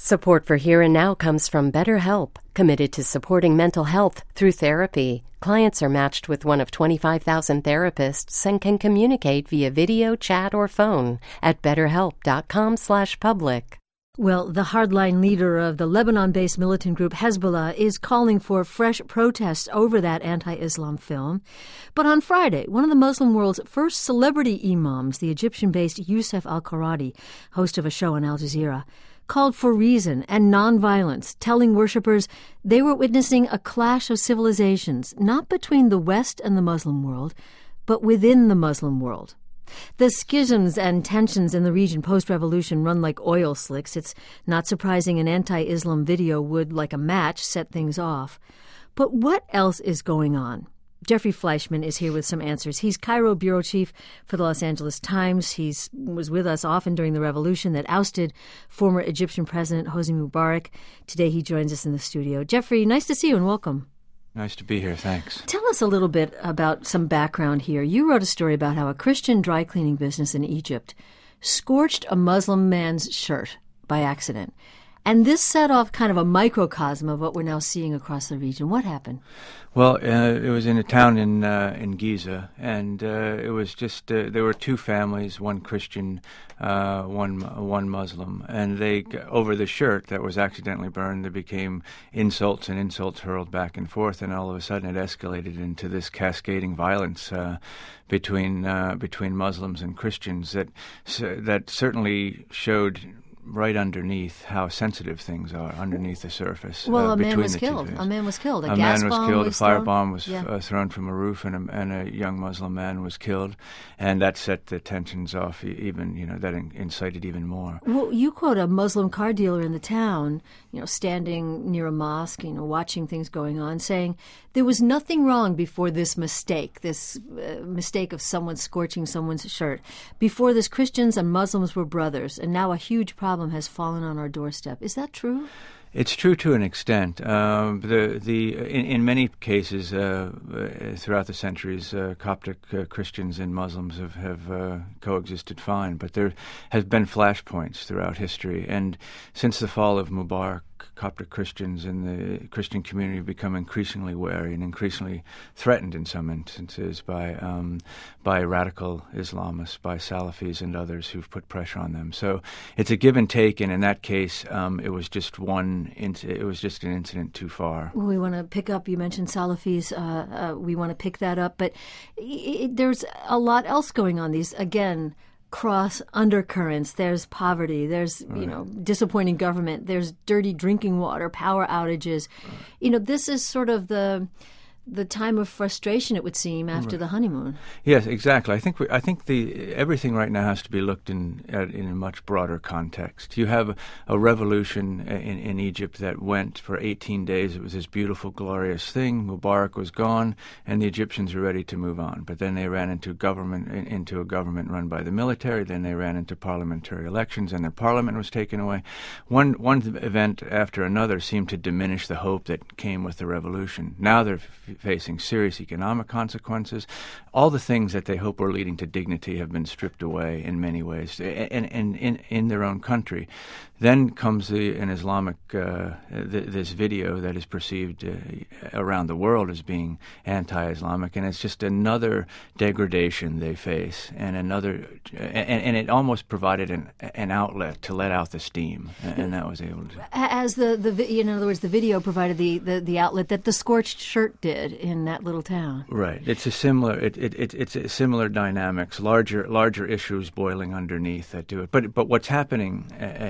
Support for Here and Now comes from BetterHelp, committed to supporting mental health through therapy. Clients are matched with one of 25,000 therapists and can communicate via video, chat, or phone at betterhelp.com/public. Well, the hardline leader of the Lebanon-based militant group Hezbollah is calling for fresh protests over that anti-Islam film. But on Friday, one of the Muslim world's first celebrity imams, the Egyptian-based Youssef Al-Qaradi, host of a show on Al Jazeera, called for reason and nonviolence, telling worshippers they were witnessing a clash of civilizations, not between the West and the Muslim world, but within the Muslim world. The schisms and tensions in the region post-revolution run like oil slicks. It's not surprising an anti-Islam video would, like a match, set things off. But what else is going on? Jeffrey Fleischman is here with some answers. He's Cairo bureau chief for the Los Angeles Times. He was with us often during the revolution that ousted former Egyptian President Hosni Mubarak. Today he joins us in the studio. Jeffrey, nice to see you and welcome. Nice to be here, thanks. Tell us a little bit about some background here. You wrote a story about how a Christian dry cleaning business in Egypt scorched a Muslim man's shirt by accident. And this set off kind of a microcosm of what we're now seeing across the region. What happened? Well, it was in a town in Giza, and it was just there were two families, one Christian, one Muslim, and they over the shirt that was accidentally burned, there became insults and insults hurled back and forth, and all of a sudden it escalated into this cascading violence between Muslims and Christians that certainly showed right underneath how sensitive things are underneath the surface. Well, a man was killed. A man was killed. A gas man was killed. A firebomb was thrown from a roof, and a young Muslim man was killed, and that set the tensions off. Even that incited even more. Well, you quote a Muslim car dealer in the town, standing near a mosque, watching things going on, saying there was nothing wrong before this mistake of someone scorching someone's shirt. Before this, Christians and Muslims were brothers, and now a huge problem has fallen on our doorstep. Is that true? It's true to an extent. In many cases throughout the centuries, Coptic Christians and Muslims have coexisted fine, but there has been flashpoints throughout history. And since the fall of Mubarak, Coptic Christians and the Christian community have become increasingly wary and increasingly threatened in some instances by radical Islamists, by Salafis and others who've put pressure on them. So it's a give and take, and in that case, it was just an incident too far. Well, we want to pick up. You mentioned Salafis. We want to pick that up, but there's a lot else going on. These again. Cross undercurrents. There's poverty. There's disappointing government. There's dirty drinking water, power outages. This is sort of the time of frustration, it would seem, after the honeymoon. Yes, exactly. I think everything right now has to be looked at in a much broader context. You have a revolution in Egypt that went for 18 days. It was this beautiful, glorious thing. Mubarak was gone, and the Egyptians were ready to move on. But then they ran into a government run by the military. Then they ran into parliamentary elections, and their parliament was taken away. One event after another seemed to diminish the hope that came with the revolution. Now they're facing serious economic consequences. All the things that they hope were leading to dignity have been stripped away in many ways, and in their own country. Then comes an Islamic, this video that is perceived around the world as being anti-Islamic, and it's just another degradation they face, and and it almost provided an outlet to let out the steam, and that was able to. As in other words, the video provided the outlet that the scorched shirt did in that little town. Right. It's a similar. It's a similar dynamics, larger issues boiling underneath that do it. But what's happening?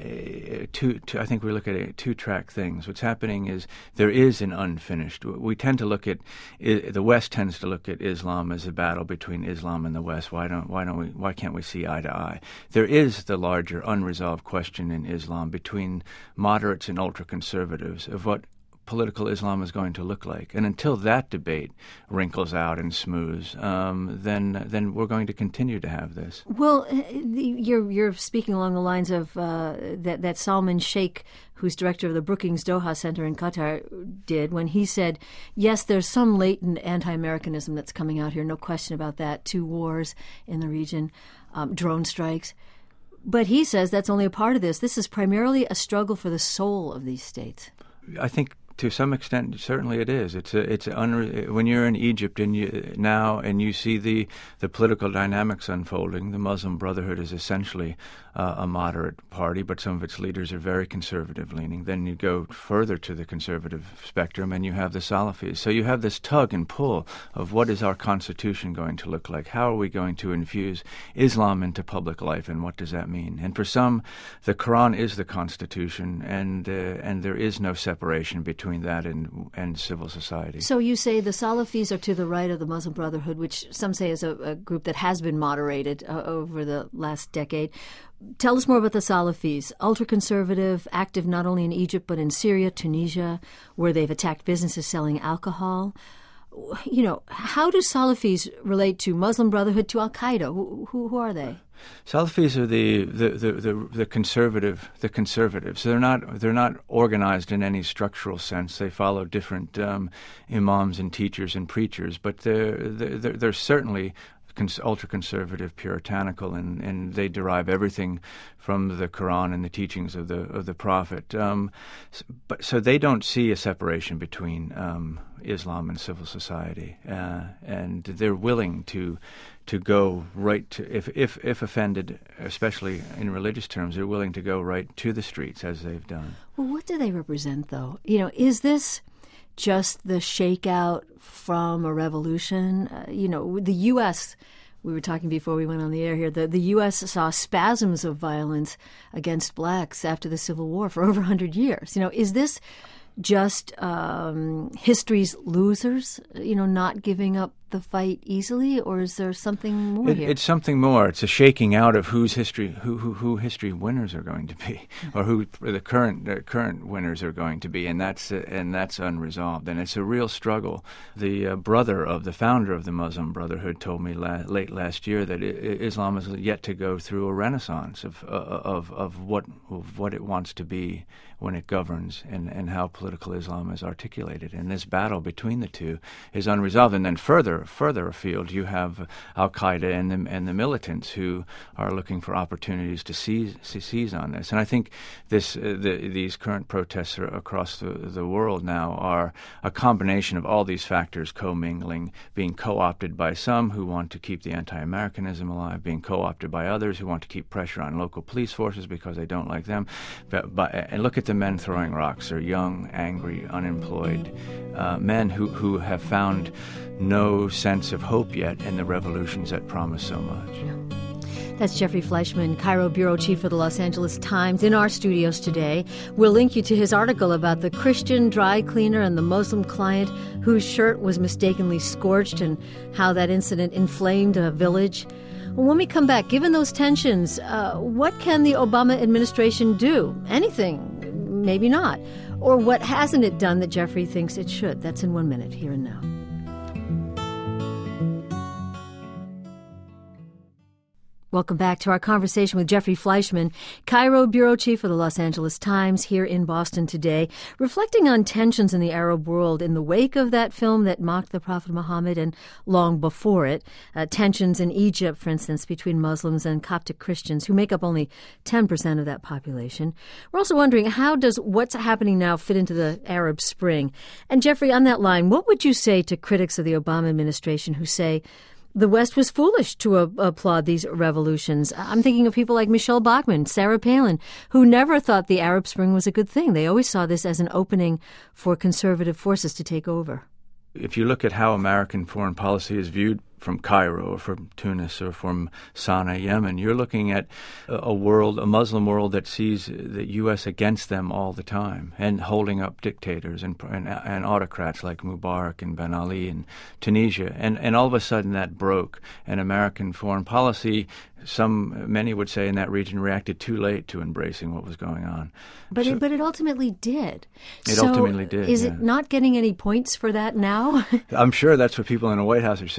I think we look at two-track things. What's happening is there is an unfinished. We tend to look at the West tends to look at Islam as a battle between Islam and the West. Why can't we see eye to eye? There is the larger unresolved question in Islam between moderates and ultra-conservatives of what political Islam is going to look like. And until that debate wrinkles out and smooths, then we're going to continue to have this. Well, you're speaking along the lines of that Salman Sheikh, who's director of the Brookings Doha Center in Qatar, did when he said, yes, there's some latent anti-Americanism that's coming out here, no question about that. 2 wars in the region, drone strikes. But he says that's only a part of this. This is primarily a struggle for the soul of these states. I think to some extent, certainly it is. When you're in Egypt and you see the political dynamics unfolding, the Muslim Brotherhood is essentially a moderate party, but some of its leaders are very conservative-leaning. Then you go further to the conservative spectrum, and you have the Salafis. So you have this tug and pull of what is our constitution going to look like? How are we going to infuse Islam into public life, and what does that mean? And for some, the Quran is the constitution, and there is no separation between that and civil society. So you say the Salafis are to the right of the Muslim Brotherhood, which some say is a group that has been moderated over the last decade. Tell us more about the Salafis, ultra-conservative, active not only in Egypt but in Syria, Tunisia, where they've attacked businesses selling alcohol. You know, how do Salafis relate to Muslim Brotherhood, to Al-Qaeda? Who are they? Salafis are the conservatives. They're not organized in any structural sense. They follow different imams and teachers and preachers, but they're certainly ultra-conservative, puritanical, and they derive everything from the Quran and the teachings of the Prophet. So they don't see a separation between Islam and civil society, and they're willing to go right to, if offended, especially in religious terms, they're willing to go right to the streets as they've done. Well, what do they represent, though? You know, is this just the shakeout from a revolution? The U.S., we were talking before we went on the air here, the U.S. saw spasms of violence against blacks after the Civil War for over 100 years. You know, is this just history's losers, not giving up the fight easily, or is there something more here? It's something more. It's a shaking out of who history winners are going to be, or who the current winners are going to be, and that's unresolved, and it's a real struggle. The brother of the founder of the Muslim Brotherhood told me late last year that Islam is yet to go through a renaissance of what it wants to be when it governs, and how political Islam is articulated. And this battle between the two is unresolved. And then further afield, you have Al-Qaeda and the militants who are looking for opportunities to seize on this. And I think these current protests across the world now are a combination of all these factors commingling, being co-opted by some who want to keep the anti-Americanism alive, being co-opted by others who want to keep pressure on local police forces because they don't like them. And look at the men throwing rocks. They're young, angry, unemployed men who have found no sense of hope yet in the revolutions that promise so much. That's Jeffrey Fleischman, Cairo bureau chief of the Los Angeles Times, in our studios today. We'll link you to his article about the Christian dry cleaner and the Muslim client whose shirt was mistakenly scorched, and how that incident inflamed a village. When we come back, given those tensions, what can the Obama administration do? Anything? Maybe not. Or what hasn't it done that Jeffrey thinks it should? That's in 1 minute, here and now. Welcome back to our conversation with Jeffrey Fleischman, Cairo bureau chief of the Los Angeles Times, here in Boston today, reflecting on tensions in the Arab world in the wake of that film that mocked the Prophet Muhammad and long before it. Tensions in Egypt, for instance, between Muslims and Coptic Christians, who make up only 10% of that population. We're also wondering, how does what's happening now fit into the Arab Spring? And Jeffrey, on that line, what would you say to critics of the Obama administration who say the West was foolish to applaud these revolutions? I'm thinking of people like Michelle Bachmann, Sarah Palin, who never thought the Arab Spring was a good thing. They always saw this as an opening for conservative forces to take over. If you look at how American foreign policy is viewed from Cairo or from Tunis or from Sana'a, Yemen, you're looking at a Muslim world that sees the U.S. against them all the time, and holding up dictators and autocrats like Mubarak and Ben Ali in Tunisia. And all of a sudden that broke, and American foreign policy, many would say in that region, reacted too late to embracing what was going on. But it ultimately did. Ultimately did. Is it not getting any points for that now? I'm sure that's what people in the White House are saying. What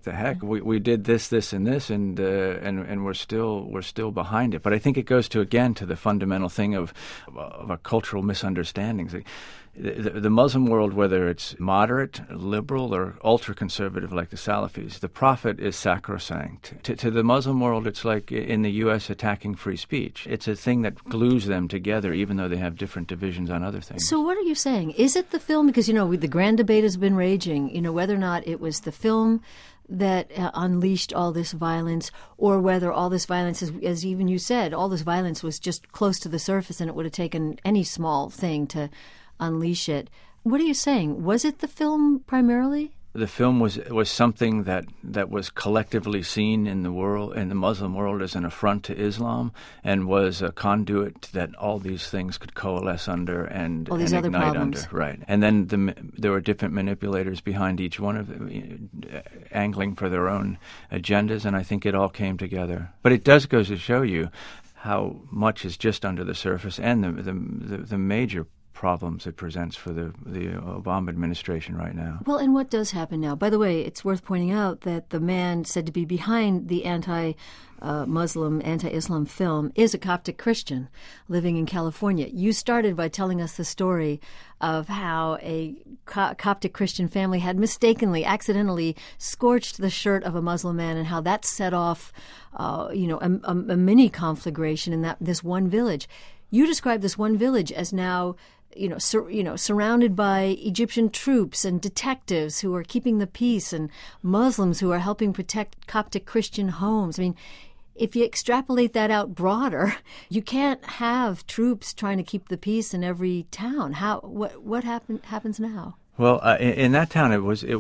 the heck? We did this, and this, and we're still behind it. But I think it goes to the fundamental thing of a cultural misunderstandings. The Muslim world, whether it's moderate, liberal, or ultra-conservative like the Salafis, the Prophet is sacrosanct. To the Muslim world, it's like in the U.S. attacking free speech. It's a thing that glues them together, even though they have different divisions on other things. So what are you saying? Is it the film? Because, the grand debate has been raging, whether or not it was the film that unleashed all this violence, or whether all this violence, as even you said, all this violence was just close to the surface and it would have taken any small thing to unleash it. What are you saying? Was it the film primarily? The film was something that was collectively seen in the world, in the Muslim world, as an affront to Islam, and was a conduit that all these things could coalesce under and other ignite problems. under. Right, and then there were different manipulators behind each one of them, angling for their own agendas, and I think it all came together. But it does go to show you how much is just under the surface, and the major problems it presents for the Obama administration right now. Well, and what does happen now? By the way, it's worth pointing out that the man said to be behind the anti-Muslim, anti-Islam film is a Coptic Christian living in California. You started by telling us the story of how a Coptic Christian family had accidentally scorched the shirt of a Muslim man, and how that set off, a mini conflagration in this one village. You described this one village as now surrounded by Egyptian troops and detectives who are keeping the peace, and Muslims who are helping protect Coptic Christian homes. I mean, if you extrapolate that out broader, you can't have troops trying to keep the peace in every town. What happens now? Well, in that town, it was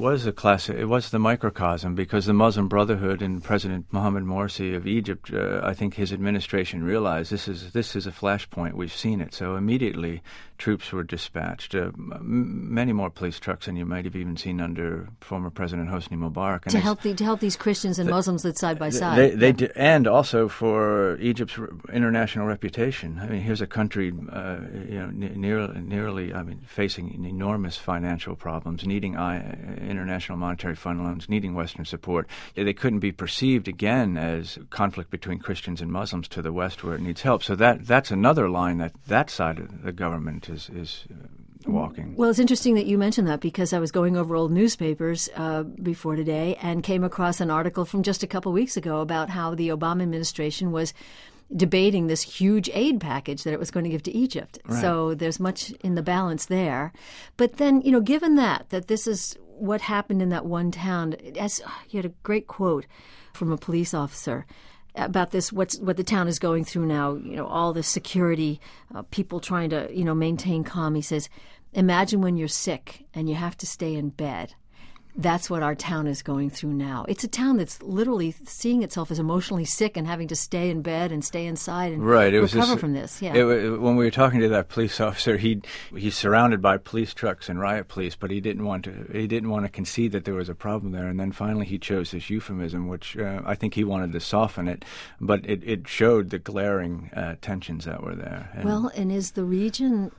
the microcosm, because the Muslim Brotherhood and President Mohamed Morsi of Egypt, I think his administration realized this is a flashpoint. We've seen it. So immediately, troops were dispatched, many more police trucks than you might have even seen under former President Hosni Mubarak. And to help these Christians and Muslims live side by side. They did, and also for Egypt's international reputation. I mean, here's a country, nearly, facing enormous financial problems, needing International Monetary Fund loans, needing Western support. They couldn't be perceived again as conflict between Christians and Muslims to the West, where it needs help. So that's another line that side of the government is walking. Well, it's interesting that you mentioned that, because I was going over old newspapers before today and came across an article from just a couple weeks ago about how the Obama administration was debating this huge aid package that it was going to give to Egypt. Right. So there's much in the balance there. But then, given that this is what happened in that one town, you had a great quote from a police officer about this, what the town is going through now, all the security, people trying to, maintain calm. He says, imagine when you're sick and you have to stay in bed. That's what our town is going through now. It's a town that's literally seeing itself as emotionally sick and having to stay in bed and stay inside and recover from this. Yeah. When we were talking to that police officer, he's surrounded by police trucks and riot police, but he didn't want to concede that there was a problem there. And then finally, he chose this euphemism, which I think he wanted to soften it, but it showed the glaring tensions that were there. And is the region?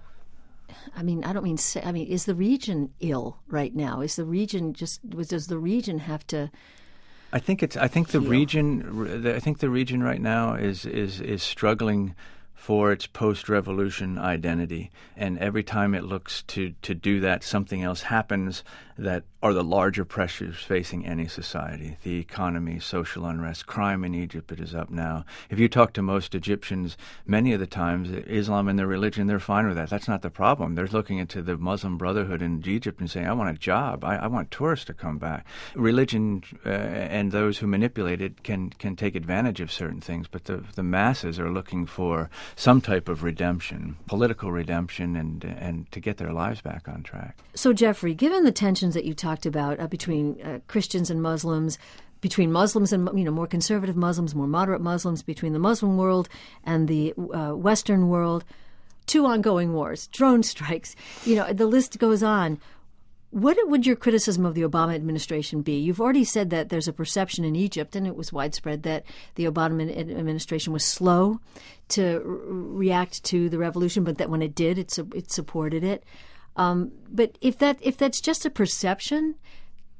Is the region ill right now? Is the region does the region have to? I think the region right now is struggling for its post-revolution identity, and every time it looks to do that, something else happens that are the larger pressures facing any society: the economy, social unrest, crime in Egypt. It is up now. If you talk to most Egyptians, many of the times Islam and their religion, they're fine with that. That's not the problem. They're looking into the Muslim Brotherhood in Egypt and saying, I want a job. I want tourists to come back. Religion and those who manipulate it can take advantage of certain things, but the masses are looking for some type of redemption, political redemption, and to get their lives back on track. So, Jeffrey, given the tensions that you talked about between Christians and Muslims, between Muslims and more conservative Muslims, more moderate Muslims, between the Muslim world and the Western world, 2 ongoing wars, drone strikes, the list goes on. What would your criticism of the Obama administration be? You've already said that there's a perception in Egypt, and it was widespread, that the Obama administration was slow to react to the revolution, but that when it did, it supported it. But if that's just a perception,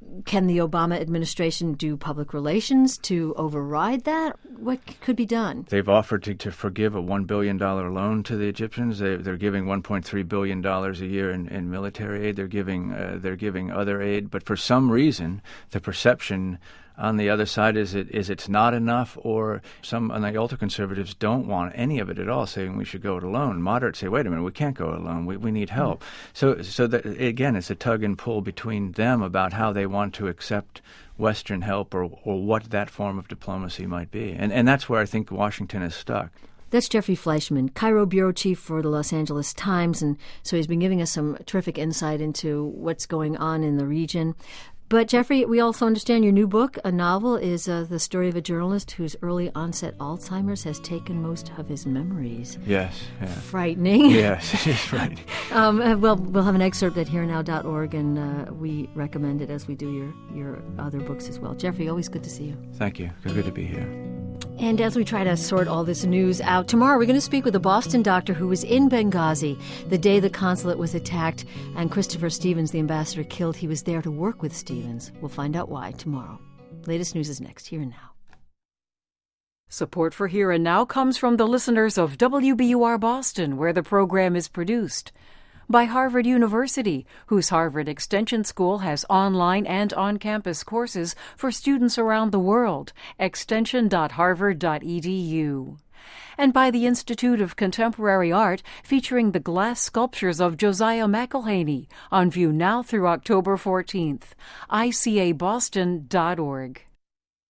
Can the Obama administration do public relations to override that? What could be done? They've offered to forgive a $1 billion loan to the Egyptians. They're giving $1.3 billion a year in military aid. They're giving other aid. But for some reason, the perception on the other side is it's not enough, or some on the ultra-conservatives don't want any of it at all, saying we should go it alone. Moderates say, wait a minute, we can't go it alone. We need help. So that, again, it's a tug and pull between them about how they want to accept Western help or what that form of diplomacy might be. And that's where I think Washington is stuck. That's Jeffrey Fleischman, Cairo bureau chief for the Los Angeles Times, and so he's been giving us some terrific insight into what's going on in the region. But, Jeffrey, we also understand your new book, a novel, is the story of a journalist whose early onset Alzheimer's has taken most of his memories. Yes. Yeah. Frightening. Yes, it is frightening. Well, we'll have an excerpt at herenow.org, and we recommend it as we do your other books as well. Jeffrey, always good to see you. Thank you. Good to be here. And as we try to sort all this news out, tomorrow we're going to speak with a Boston doctor who was in Benghazi the day the consulate was attacked and Christopher Stevens, the ambassador, killed. He was there to work with Stevens. We'll find out why tomorrow. Latest news is next, Here and Now. Support for Here and Now comes from the listeners of WBUR Boston, where the program is produced. By Harvard University, whose Harvard Extension School has online and on-campus courses for students around the world, extension.harvard.edu. And by the Institute of Contemporary Art, featuring the glass sculptures of Josiah McElhaney, on view now through October 14th, icaboston.org.